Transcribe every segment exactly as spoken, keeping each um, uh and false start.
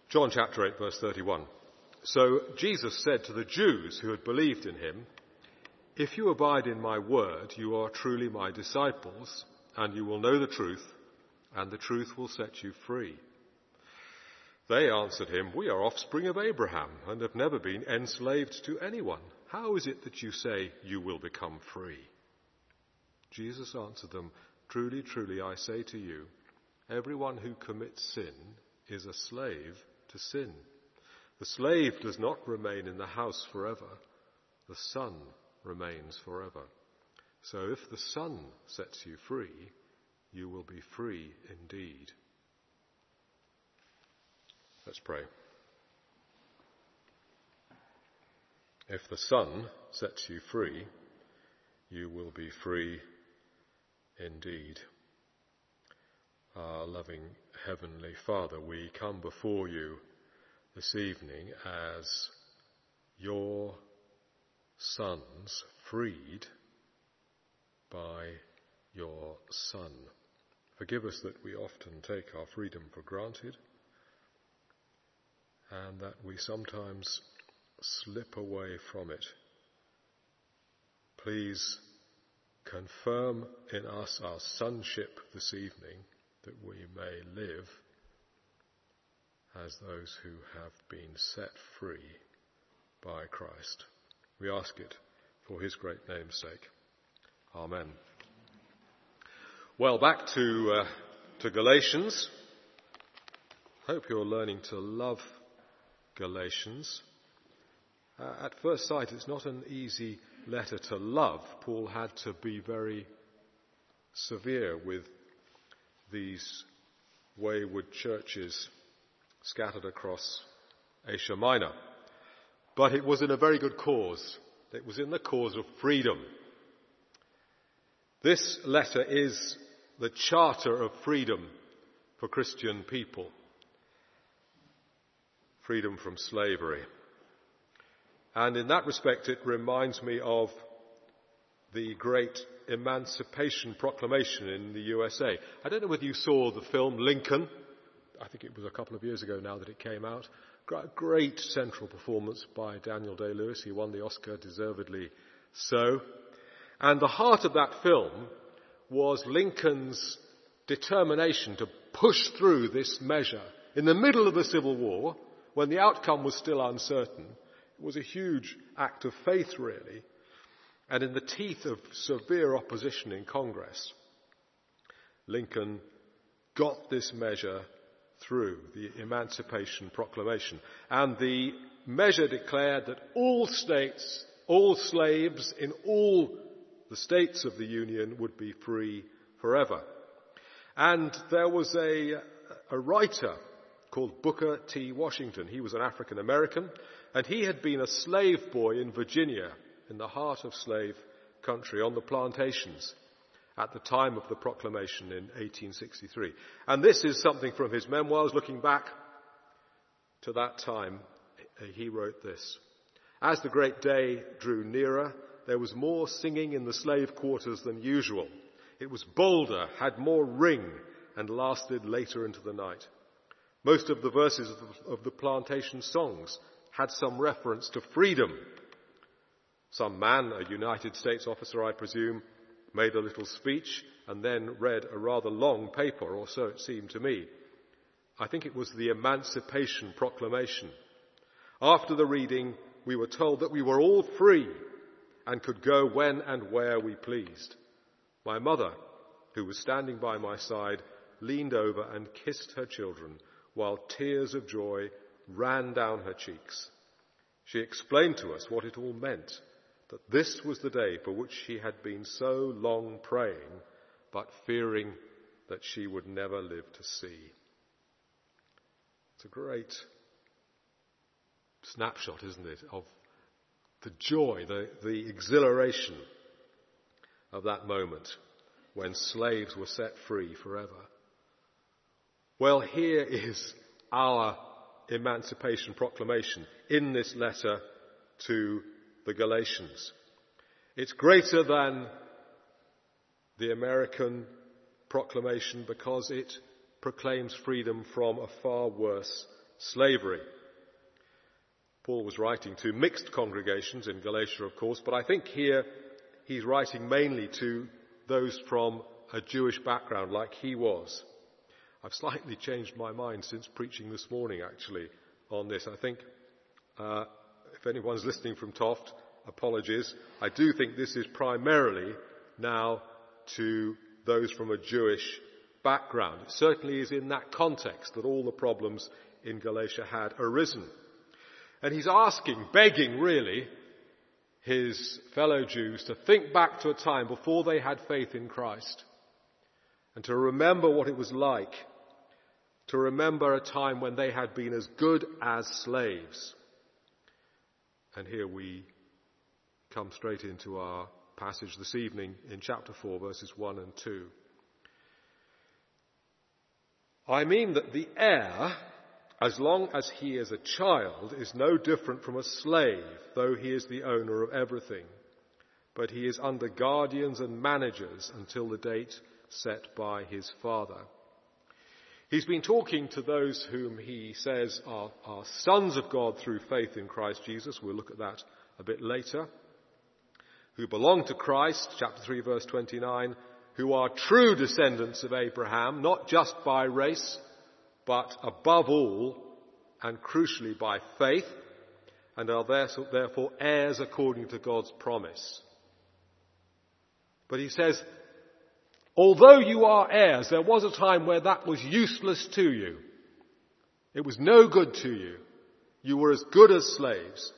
John chapter eight, verse thirty-one. So Jesus said to the Jews who had believed in him, "If you abide in my word, you are truly my disciples, and you will know the truth, and the truth will set you free." They answered him, "We are offspring of Abraham and have never been enslaved to anyone. How is it that you say you will become free?" Jesus answered them, "Truly, truly, I say to you, everyone who commits sin is a slave to sin. The slave does not remain in the house forever. The Son remains forever. So if the Son sets you free, you will be free indeed." Let's pray. If the Son sets you free, you will be free indeed. Our loving Heavenly Father, we come before you this evening as your sons freed by your Son. Forgive us that we often take our freedom for granted and that we sometimes slip away from it. Please confirm in us our sonship this evening, that we may live as those who have been set free by Christ. We ask it for his great name's sake. Amen. Well, back to uh, to Galatians. Hope you're learning to love Galatians. Uh, at first sight, it's not an easy letter to love. Paul had to be very severe with these wayward churches scattered across Asia Minor. But it was in a very good cause. It was in the cause of freedom. This letter is the charter of freedom for Christian people. Freedom from slavery. And in that respect, it reminds me of the great Emancipation Proclamation in the U S A. I don't know whether you saw the film Lincoln. I think it was a couple of years ago now that it came out. Great central performance by Daniel Day-Lewis. He won the Oscar, deservedly so. And the heart of that film was Lincoln's determination to push through this measure in the middle of the Civil War, when the outcome was still uncertain. It was a huge act of faith, really. And in the teeth of severe opposition in Congress, Lincoln got this measure through, the Emancipation Proclamation. And the measure declared that all states, all slaves in all the states of the Union would be free forever. And there was a, a writer called Booker T. Washington. He was an African American, and he had been a slave boy in Virginia, in the heart of slave country, on the plantations at the time of the proclamation in eighteen sixty-three. And this is something from his memoirs. Looking back to that time, he wrote this: "As the great day drew nearer, there was more singing in the slave quarters than usual. It was bolder, had more ring, and lasted later into the night. Most of the verses of the plantation songs had some reference to freedom. Some man, a United States officer I presume, made a little speech and then read a rather long paper, or so it seemed to me. I think it was the Emancipation Proclamation. After the reading, we were told that we were all free and could go when and where we pleased. My mother, who was standing by my side, leaned over and kissed her children while tears of joy ran down her cheeks. She explained to us what it all meant, that this was the day for which she had been so long praying, but fearing that she would never live to see." It's a great snapshot, isn't it, of the joy, the, the exhilaration of that moment when slaves were set free forever. Well, here is our Emancipation Proclamation in this letter to the Galatians. It's greater than the American proclamation because it proclaims freedom from a far worse slavery. Paul was writing to mixed congregations in Galatia, of course, but I think here he's writing mainly to those from a Jewish background like he was. I've slightly changed my mind since preaching this morning, actually, on this. I think, uh, if anyone's listening from Toft, apologies. I do think this is primarily now to those from a Jewish background. It certainly is in that context that all the problems in Galatia had arisen. And he's asking, begging really, his fellow Jews to think back to a time before they had faith in Christ and to remember what it was like, to remember a time when they had been as good as slaves. And here we come straight into our passage this evening in chapter four, verses one and two. I mean that the heir, as long as he is a child, is no different from a slave, though he is the owner of everything. But he is under guardians and managers until the date set by his father. He's been talking to those whom he says are, are sons of God through faith in Christ Jesus. We'll look at that a bit later. Who belong to Christ, chapter three, verse twenty-nine, who are true descendants of Abraham, not just by race, but above all, and crucially by faith, and are therefore heirs according to God's promise. But he says, although you are heirs, there was a time where that was useless to you. It was no good to you. You were as good as slaves.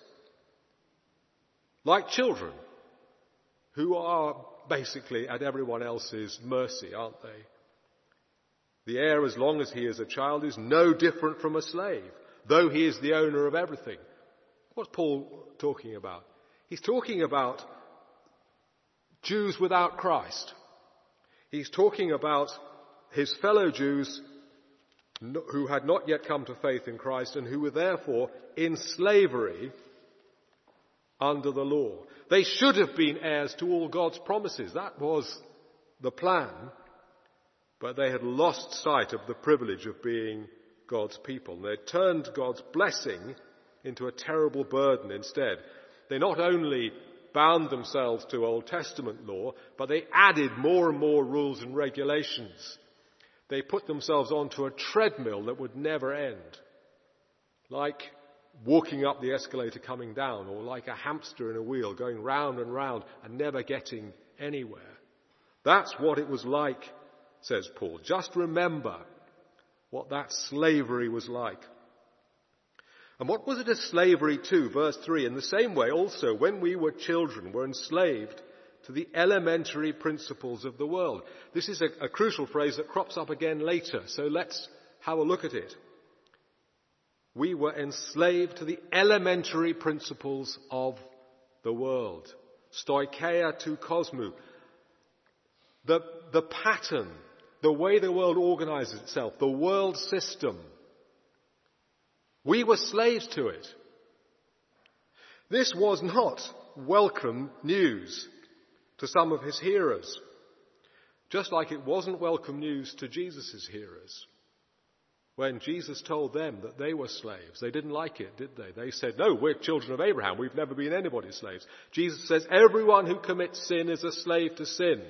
Like children, who are basically at everyone else's mercy, aren't they? The heir, as long as he is a child, is no different from a slave, though he is the owner of everything. What's Paul talking about? He's talking about Jews without Christ. He's talking about his fellow Jews who had not yet come to faith in Christ and who were therefore in slavery under the law. They should have been heirs to all God's promises. That was the plan. But they had lost sight of the privilege of being God's people. And they had turned God's blessing into a terrible burden instead. They not only bound themselves to Old Testament law, but they added more and more rules and regulations. They put themselves onto a treadmill that would never end. Like walking up the escalator coming down, or like a hamster in a wheel going round and round and never getting anywhere. That's what it was like, says Paul. Just remember what that slavery was like. And what was it a slavery to? Verse three, in the same way also, when we were children, were enslaved to the elementary principles of the world. This is a, a crucial phrase that crops up again later, so let's have a look at it. We were enslaved to the elementary principles of the world. Stoicheia to cosmou. The, the pattern, the way the world organizes itself, the world system. We were slaves to it. This was not welcome news to some of his hearers, just like it wasn't welcome news to Jesus' hearers. When Jesus told them that they were slaves, they didn't like it, did they? They said, no, we're children of Abraham. We've never been anybody's slaves. Jesus says, everyone who commits sin is a slave to sin.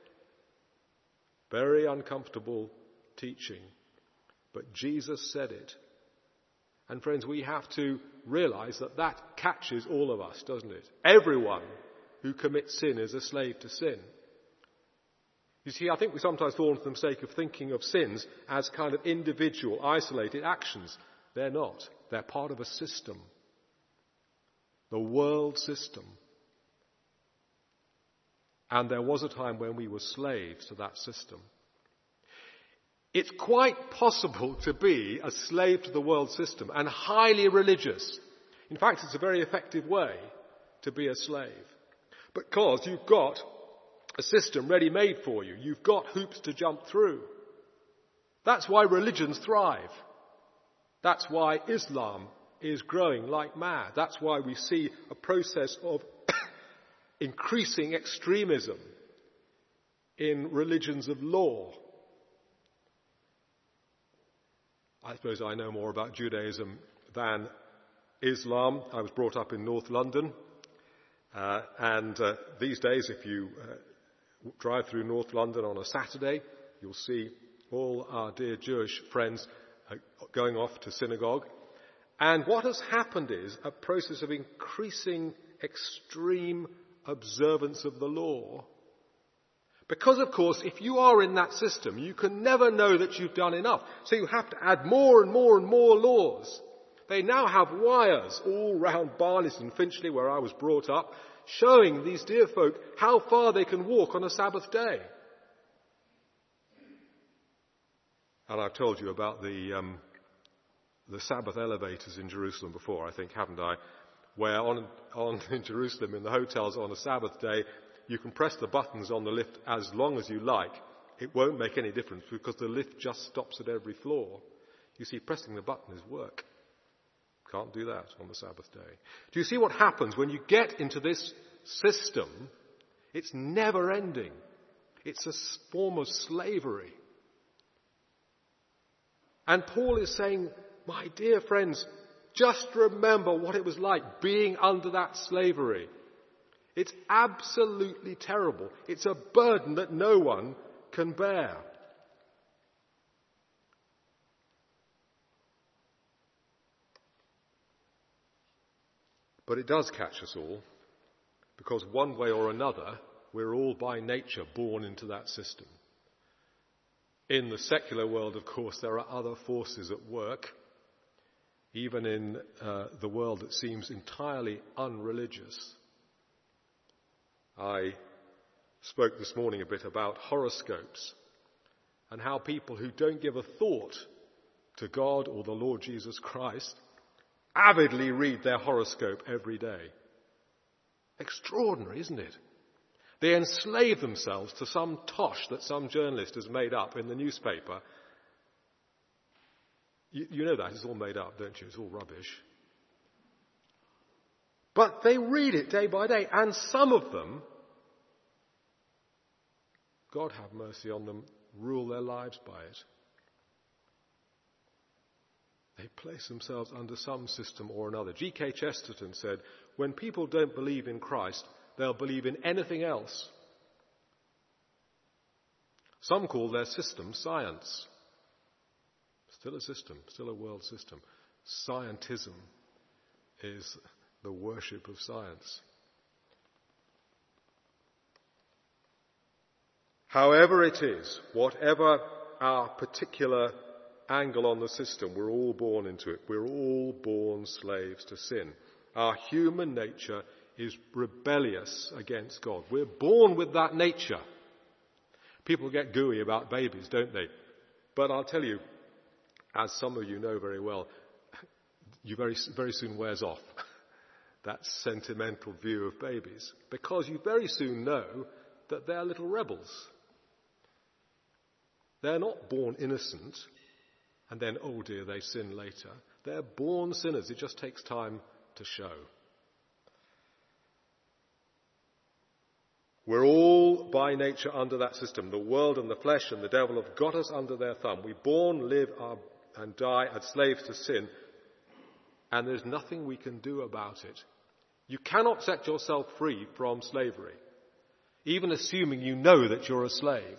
Very uncomfortable teaching. But Jesus said it. And friends, we have to realize that that catches all of us, doesn't it? Everyone who commits sin is a slave to sin. You see, I think we sometimes fall into the mistake of thinking of sins as kind of individual, isolated actions. They're not. They're part of a system. The world system. And there was a time when we were slaves to that system. It's quite possible to be a slave to the world system and highly religious. In fact, it's a very effective way to be a slave. Because you've got a system ready-made for you. You've got hoops to jump through. That's why religions thrive. That's why Islam is growing like mad. That's why we see a process of increasing extremism in religions of law. I suppose I know more about Judaism than Islam. I was brought up in North London, uh, and uh, these days if you uh, drive through North London on a Saturday, you'll see all our dear Jewish friends uh, going off to synagogue. And what has happened is a process of increasing extreme observance of the law. Because, of course, if you are in that system, you can never know that you've done enough. So you have to add more and more and more laws. They now have wires all round Barnet and Finchley, where I was brought up, showing these dear folk how far they can walk on a Sabbath day. And I've told you about the, um, the Sabbath elevators in Jerusalem before, I think, haven't I? Where on, on in Jerusalem, in the hotels on a Sabbath day, you can press the buttons on the lift as long as you like. It won't make any difference because the lift just stops at every floor. You see, pressing the button is work. Can't do that on the Sabbath day. Do you see what happens when you get into this system? It's never ending. It's a form of slavery. And Paul is saying, my dear friends, just remember what it was like being under that slavery. It's absolutely terrible. It's a burden that no one can bear. But it does catch us all, because one way or another, we're all by nature born into that system. In the secular world, of course, there are other forces at work, even in uh, the world that seems entirely unreligious. I spoke this morning a bit about horoscopes and how people who don't give a thought to God or the Lord Jesus Christ avidly read their horoscope every day. Extraordinary, isn't it? They enslave themselves to some tosh that some journalist has made up in the newspaper. You, you know that, it's all made up, don't you? It's all rubbish. But they read it day by day, and some of them, God have mercy on them, rule their lives by it. They place themselves under some system or another. G K Chesterton said, when people don't believe in Christ, they'll believe in anything else. Some call their system science. Still a system, still a world system. Scientism is the worship of science. However it is, whatever our particular angle on the system, we're all born into it. We're all born slaves to sin. Our human nature is rebellious against God. We're born with that nature. People get gooey about babies, don't they? But I'll tell you, as some of you know very well, you very, very soon wears off. That sentimental view of babies, because you very soon know that they're little rebels. They're not born innocent and then, oh dear, they sin later. They're born sinners. It just takes time to show. We're all by nature under that system. The world and the flesh and the devil have got us under their thumb. We born, live our, and die as slaves to sin, and there's nothing we can do about it. You cannot set yourself free from slavery, even assuming you know that you're a slave.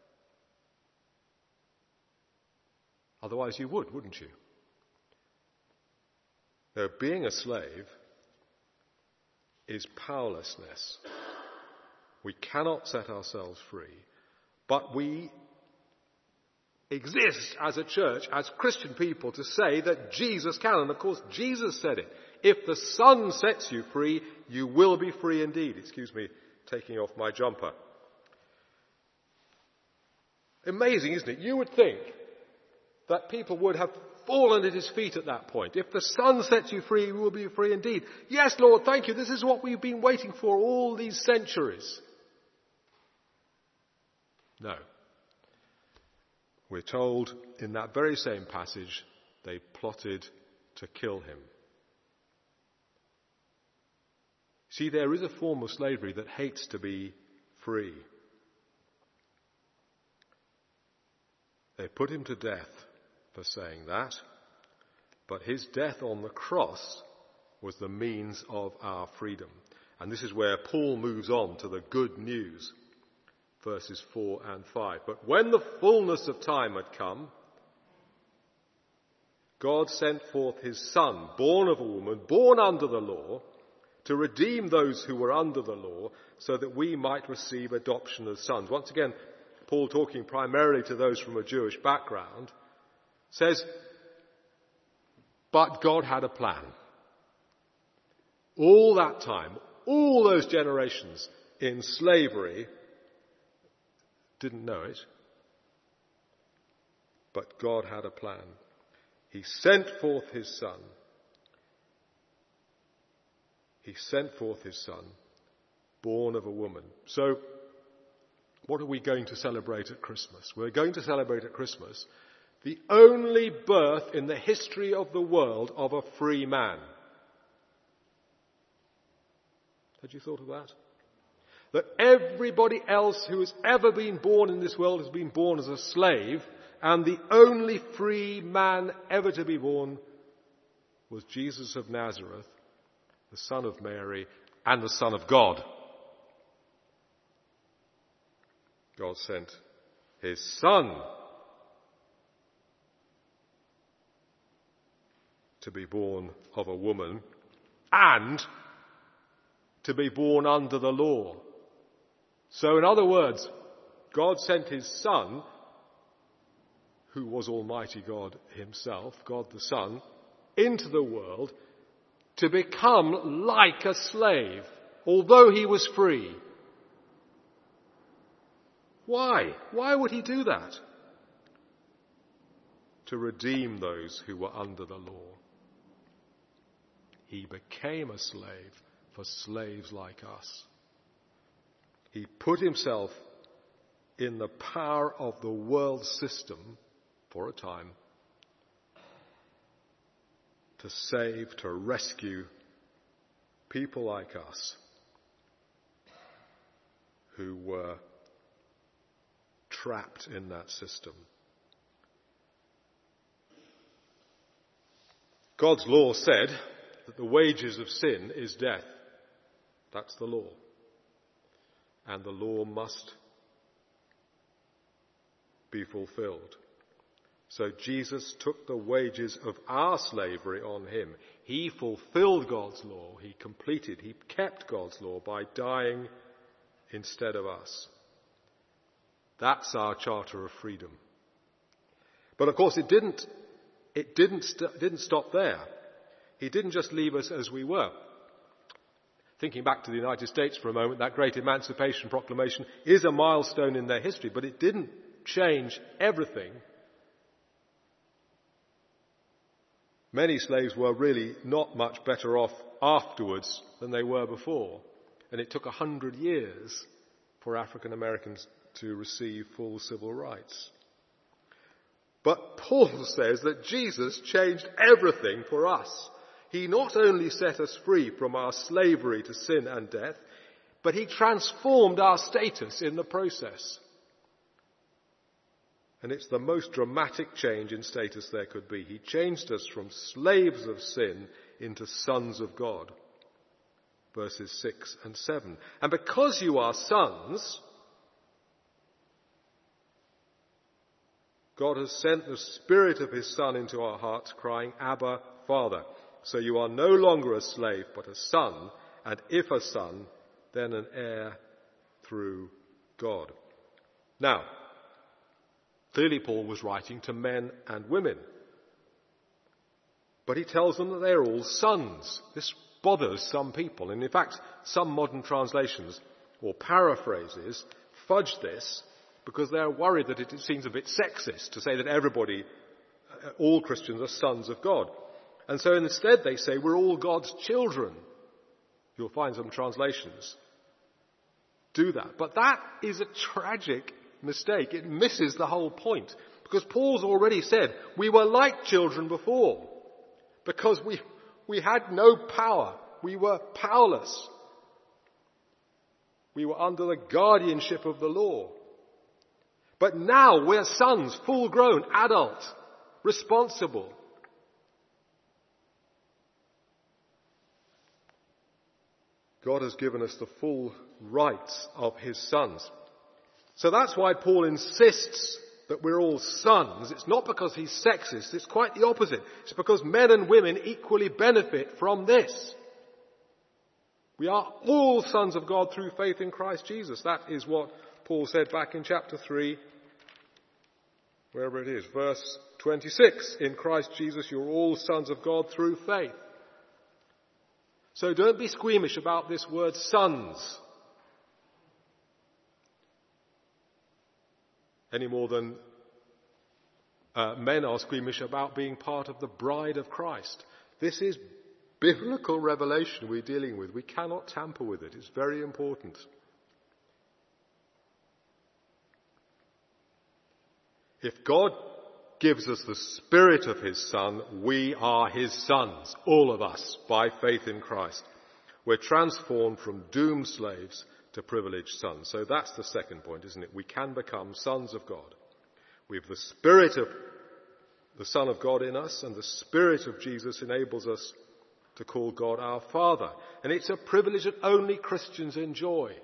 Otherwise you would, wouldn't you? No, being a slave is powerlessness. We cannot set ourselves free, but we exist as a church, as Christian people, to say that Jesus can. And of course, Jesus said it. If the Son sets you free, you will be free indeed. Excuse me, taking off my jumper. Amazing, isn't it? You would think that people would have fallen at his feet at that point. If the Son sets you free, you will be free indeed. Yes, Lord, thank you. This is what we've been waiting for all these centuries. No. We're told in that very same passage, they plotted to kill him. See, there is a form of slavery that hates to be free. They put him to death for saying that, but his death on the cross was the means of our freedom. And this is where Paul moves on to the good news, verses four and five. But when the fullness of time had come, God sent forth his Son, born of a woman, born under the law, to redeem those who were under the law, so that we might receive adoption as sons. Once again, Paul, talking primarily to those from a Jewish background, says, but God had a plan. All that time, all those generations in slavery didn't know it, but God had a plan. He sent forth his Son. He sent forth his Son, born of a woman. So, what are we going to celebrate at Christmas? We're going to celebrate at Christmas the only birth in the history of the world of a free man. Had you thought of that? That everybody else who has ever been born in this world has been born as a slave, and the only free man ever to be born was Jesus of Nazareth, the Son of Mary and the Son of God. God sent his Son to be born of a woman and to be born under the law. So in other words, God sent his Son, who was Almighty God himself, God the Son, into the world to become like a slave, although he was free. Why? Why would he do that? To redeem those who were under the law. He became a slave for slaves like us. He put himself in the power of the world system for a time to save, to rescue people like us who were trapped in that system. God's law said that the wages of sin is death. That's the law. And the law must be fulfilled. So Jesus took the wages of our slavery on him. He fulfilled God's law. He completed, he kept God's law by dying instead of us. That's our charter of freedom. But of course it didn't, it didn't, st- didn't stop there. He didn't just leave us as we were. Thinking back to the United States for a moment, that great Emancipation Proclamation is a milestone in their history, but it didn't change everything. Many slaves were really not much better off afterwards than they were before. And it took a hundred years for African Americans to receive full civil rights. But Paul says that Jesus changed everything for us. He not only set us free from our slavery to sin and death, but he transformed our status in the process. And it's the most dramatic change in status there could be. He changed us from slaves of sin into sons of God. Verses six and seven. And because you are sons, God has sent the Spirit of his Son into our hearts, crying, Abba, Father. So you are no longer a slave, but a son, and if a son, then an heir through God. Now, clearly Paul was writing to men and women. But he tells them that they're all sons. This bothers some people. And in fact, some modern translations or paraphrases fudge this because they're worried that it seems a bit sexist to say that everybody, all Christians are sons of God. And so instead they say we're all God's children. You'll find some translations do that. But that is a tragic mistake. It misses the whole point. Because Paul's already said we were like children before. Because we, we had no power. We were powerless. We were under the guardianship of the law. But now we're sons, full grown, adult. responsible. God has given us the full rights of his sons. So that's why Paul insists that we're all sons. It's not because he's sexist, it's quite the opposite. It's because men and women equally benefit from this. We are all sons of God through faith in Christ Jesus. That is what Paul said back in chapter three, wherever it is, verse twenty-six. In Christ Jesus you're all sons of God through faith. So don't be squeamish about this word sons, any more than uh, men are squeamish about being part of the bride of Christ. This is biblical revelation we're dealing with. We cannot tamper with it. It's very important. If God gives us the Spirit of his Son, we are his sons, all of us, by faith in Christ. We're transformed from doomed slaves to privileged sons. So that's the second point, isn't it? We can become sons of God. We have the Spirit of the Son of God in us, and the Spirit of Jesus enables us to call God our Father. And it's a privilege that only Christians enjoy.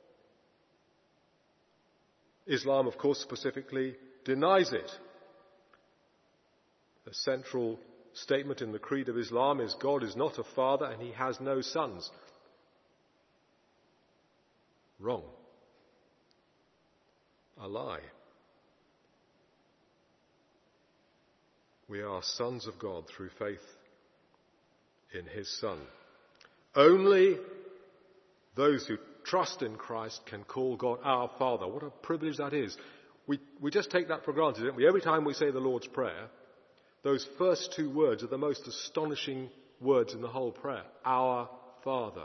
Islam, of course, specifically denies it. The central statement in the Creed of Islam is God is not a father and he has no sons. Wrong. A lie. We are sons of God through faith in his Son. Only those who trust in Christ can call God our Father. What a privilege that is. We, we just take that for granted, don't we? Every time we say the Lord's Prayer, those first two words are the most astonishing words in the whole prayer. Our Father.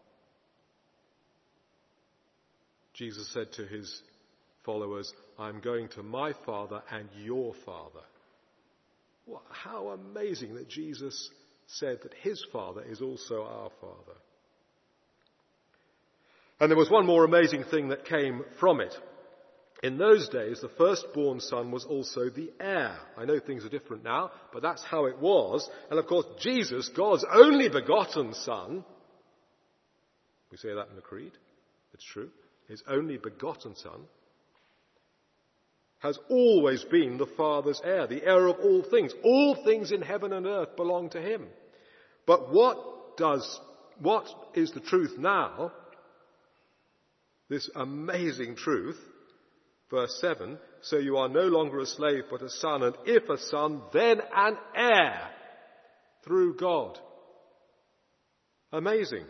Jesus said to his followers, I'm going to my Father and your Father. Well, how amazing that Jesus said that his Father is also our Father. And there was one more amazing thing that came from it. In those days, the firstborn son was also the heir. I know things are different now, but that's how it was. And of course, Jesus, God's only begotten Son, we say that in the Creed, it's true, his only begotten Son, has always been the Father's heir, the heir of all things. All things in heaven and earth belong to him. But what does, what is the truth now? This amazing truth, verse seven, so you are no longer a slave but a son, and if a son, then an heir through God. Amazing.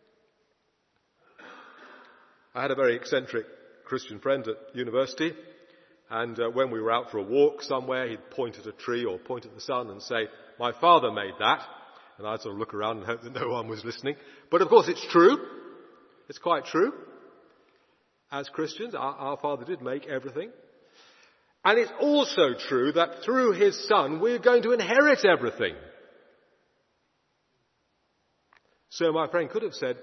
I had a very eccentric Christian friend at university, and uh, when we were out for a walk somewhere, he'd point at a tree or point at the sun and say, my father made that. And I'd sort of look around and hope that no one was listening. But of course it's true. It's quite true. As Christians, our, our Father did make everything. And it's also true that through his Son, we're going to inherit everything. So my friend could have said,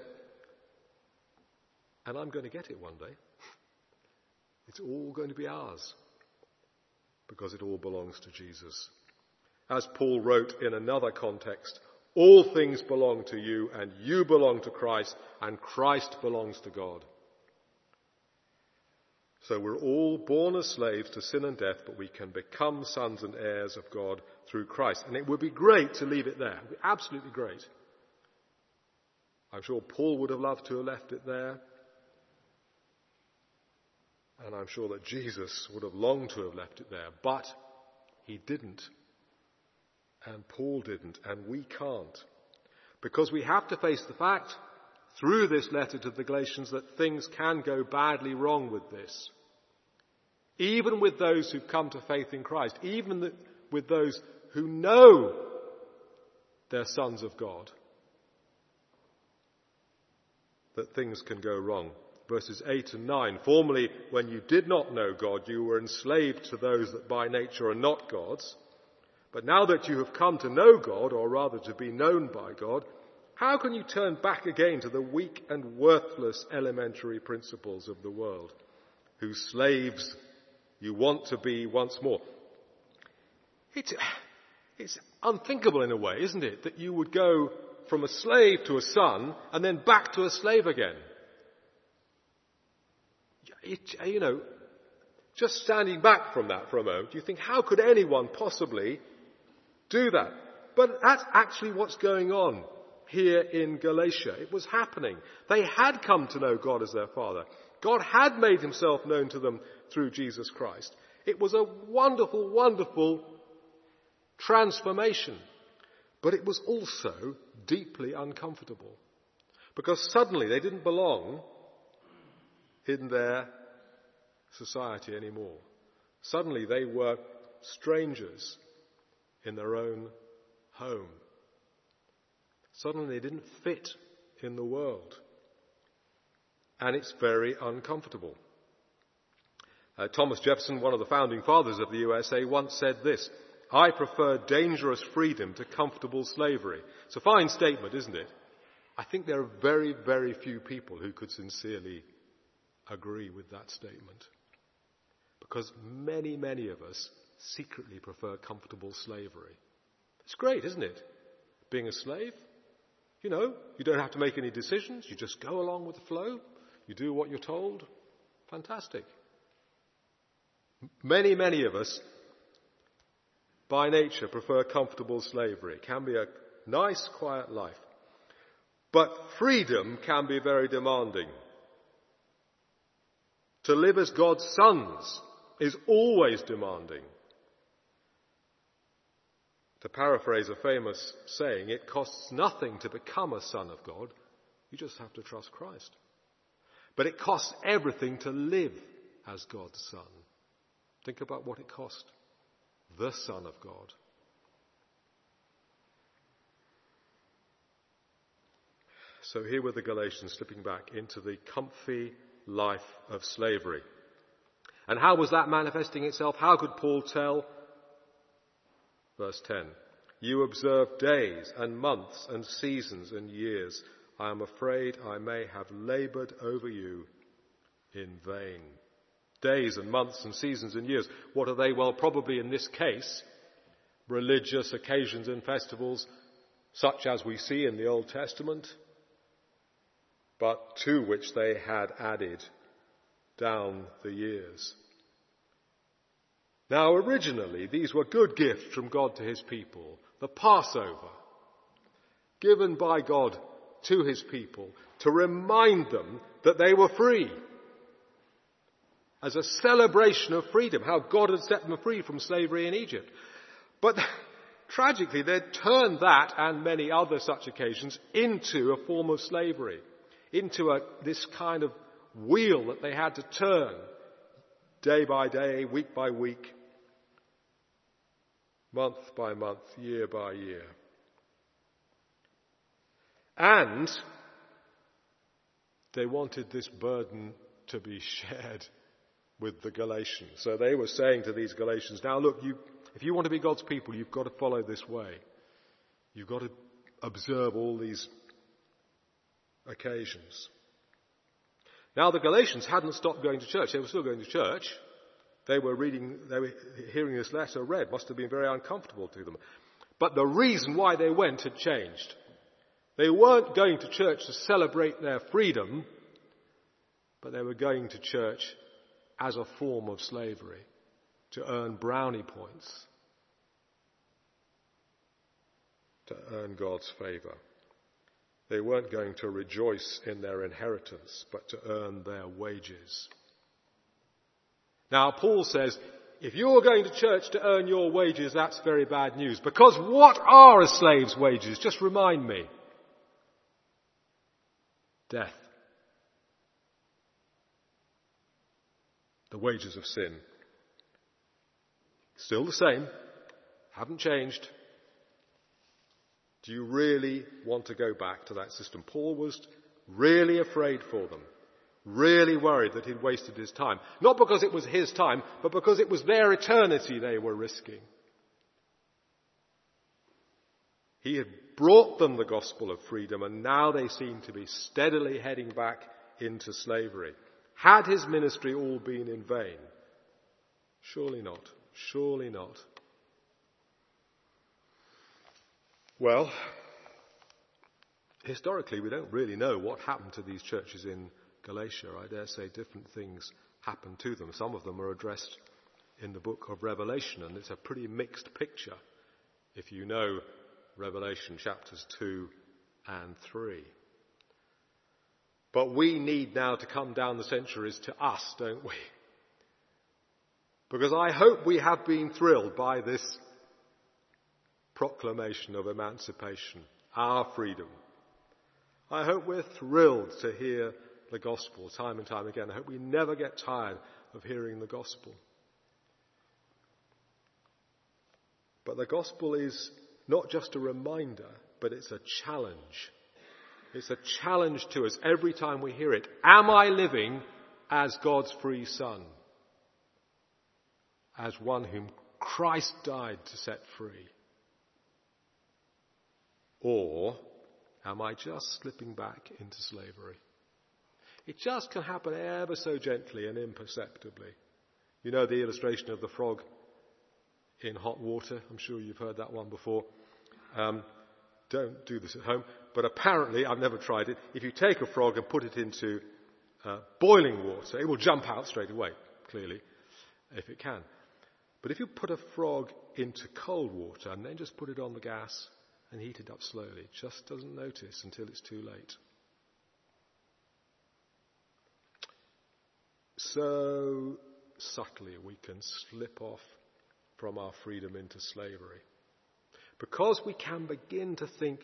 and I'm going to get it one day. It's all going to be ours because it all belongs to Jesus. As Paul wrote in another context, all things belong to you and you belong to Christ and Christ belongs to God. So we're all born as slaves to sin and death, but we can become sons and heirs of God through Christ. And it would be great to leave it there. It would be absolutely great. I'm sure Paul would have loved to have left it there. And I'm sure that Jesus would have longed to have left it there. But he didn't. And Paul didn't. And we can't. Because we have to face the fact through this letter to the Galatians that things can go badly wrong with this. Even with those who've come to faith in Christ. Even the, with those who know they're sons of God. That things can go wrong. Verses eight and nine. Formerly, when you did not know God, you were enslaved to those that by nature are not God's. But now that you have come to know God, or rather to be known by God, how can you turn back again to the weak and worthless elementary principles of the world, whose slaves you want to be once more? It's, it's unthinkable in a way, isn't it, that you would go from a slave to a son and then back to a slave again. It, you know, just standing back from that for a moment, you think, how could anyone possibly do that? But that's actually what's going on here in Galatia. It was happening. They had come to know God as their Father. God had made himself known to them through Jesus Christ. It was a wonderful, wonderful transformation. But it was also deeply uncomfortable. Because suddenly they didn't belong in their society anymore. Suddenly they were strangers in their own home. Suddenly they didn't fit in the world. And it's very uncomfortable. Uh, Thomas Jefferson, one of the founding fathers of the U S A, once said this: "I prefer dangerous freedom to comfortable slavery." It's a fine statement, isn't it? I think there are very, very few people who could sincerely agree with that statement. Because many, many of us secretly prefer comfortable slavery. It's great, isn't it? Being a slave. You know, you don't have to make any decisions. You just go along with the flow. You do what you're told. Fantastic. Many, many of us, by nature, prefer comfortable slavery. It can be a nice, quiet life. But freedom can be very demanding. To live as God's sons is always demanding. To paraphrase a famous saying, it costs nothing to become a son of God. You just have to trust Christ. But it costs everything to live as God's son. Think about what it cost. The Son of God. So here were the Galatians slipping back into the comfy life of slavery. And how was that manifesting itself? How could Paul tell? Verse ten. You observe days and months and seasons and years. I am afraid I may have laboured over you in vain. Days and months and seasons and years. What are they? Well, probably in this case, religious occasions and festivals such as we see in the Old Testament, but to which they had added down the years. Now, originally, these were good gifts from God to his people. The Passover, given by God to his people to remind them that they were free. As a celebration of freedom, how God had set them free from slavery in Egypt. But tragically, they'd turned that and many other such occasions into a form of slavery, into a, this kind of wheel that they had to turn day by day, week by week, month by month, year by year. And they wanted this burden to be shared with the Galatians. So they were saying to these Galatians, now look, you, if you want to be God's people, you've got to follow this way. You've got to observe all these occasions. Now the Galatians hadn't stopped going to church. They were still going to church. They were reading, they were hearing this letter read. Must have been very uncomfortable to them. But the reason why they went had changed. They weren't going to church to celebrate their freedom, but they were going to church as a form of slavery, to earn brownie points, to earn God's favour. They weren't going to rejoice in their inheritance, but to earn their wages. Now, Paul says, if you're going to church to earn your wages, that's very bad news. Because what are a slave's wages? Just remind me. Death. The wages of sin. Still the same. Haven't changed. Do you really want to go back to that system? Paul was really afraid for them. Really worried that he'd wasted his time. Not because it was his time, but because it was their eternity they were risking. He had brought them the gospel of freedom, and now they seem to be steadily heading back into slavery. Had his ministry all been in vain? Surely not. Surely not. Well, historically we don't really know what happened to these churches in Galatia. I dare say different things happened to them. Some of them are addressed in the book of Revelation, and it's a pretty mixed picture if you know Revelation chapters two and three. But we need now to come down the centuries to us, don't we? Because I hope we have been thrilled by this proclamation of emancipation, our freedom. I hope we're thrilled to hear the gospel time and time again. I hope we never get tired of hearing the gospel. But the gospel is not just a reminder, but it's a challenge. It's a challenge to us every time we hear it. Am I living as God's free son? As one whom Christ died to set free? Or am I just slipping back into slavery? It just can happen ever so gently and imperceptibly. You know the illustration of the frog in hot water. I'm sure you've heard that one before. Um, don't do this at home. But apparently, I've never tried it, if you take a frog and put it into uh, boiling water, it will jump out straight away, clearly, if it can. But if you put a frog into cold water and then just put it on the gas and heat it up slowly, it just doesn't notice until it's too late. So subtly we can slip off from our freedom into slavery. Because we can begin to think,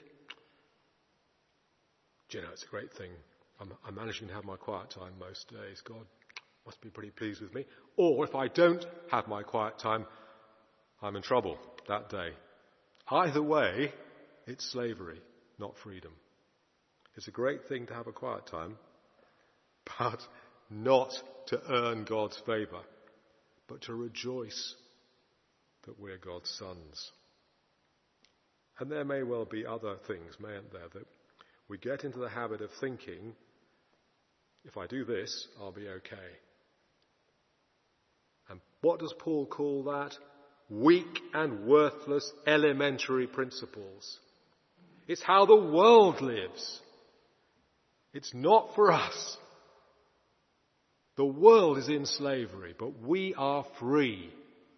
do you know, it's a great thing. I'm, I'm managing to have my quiet time most days. God must be pretty pleased with me. Or if I don't have my quiet time, I'm in trouble that day. Either way, it's slavery, not freedom. It's a great thing to have a quiet time, but not to earn God's favour, but to rejoice that we're God's sons. And there may well be other things, mayn't there, that we get into the habit of thinking, if I do this, I'll be okay. And what does Paul call that? Weak and worthless elementary principles. It's how the world lives. It's not for us. The world is in slavery, but we are free.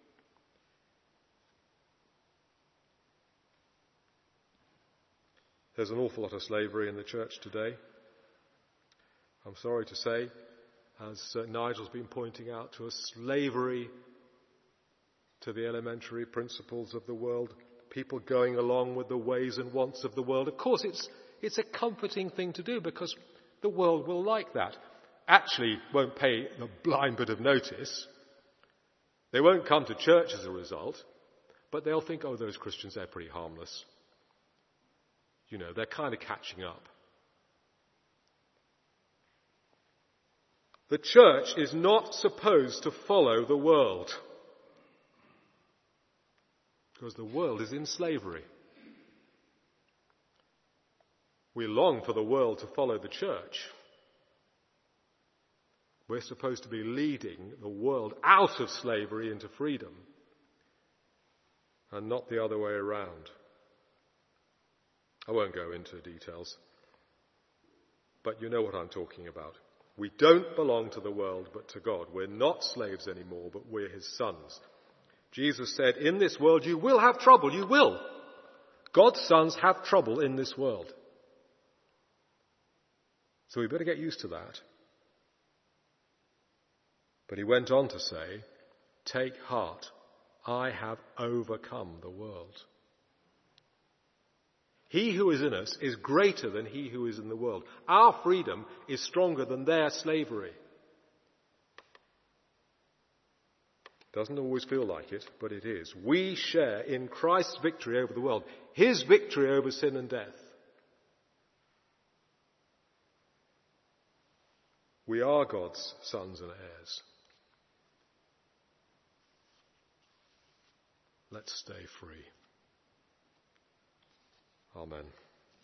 There's an awful lot of slavery in the church today. I'm sorry to say, as uh, Nigel's been pointing out to us, slavery to the elementary principles of the world, people going along with the ways and wants of the world. Of course, it's, it's a comforting thing to do because the world will like that. Actually won't pay a blind bit of notice. They won't come to church as a result, but they'll think, oh, those Christians, they're pretty harmless. You know, they're kind of catching up. The church is not supposed to follow the world, because the world is in slavery. We long for the world to follow the church. We're supposed to be leading the world out of slavery into freedom, and not the other way around. I won't go into details, but you know what I'm talking about. We don't belong to the world, but to God. We're not slaves anymore, but we're his sons. Jesus said, in this world you will have trouble. You will. God's sons have trouble in this world. So we better get used to that. But he went on to say, take heart, I have overcome the world. He who is in us is greater than he who is in the world. Our freedom is stronger than their slavery. Doesn't always feel like it, but it is. We share in Christ's victory over the world, his victory over sin and death. We are God's sons and heirs. Let's stay free. Amen.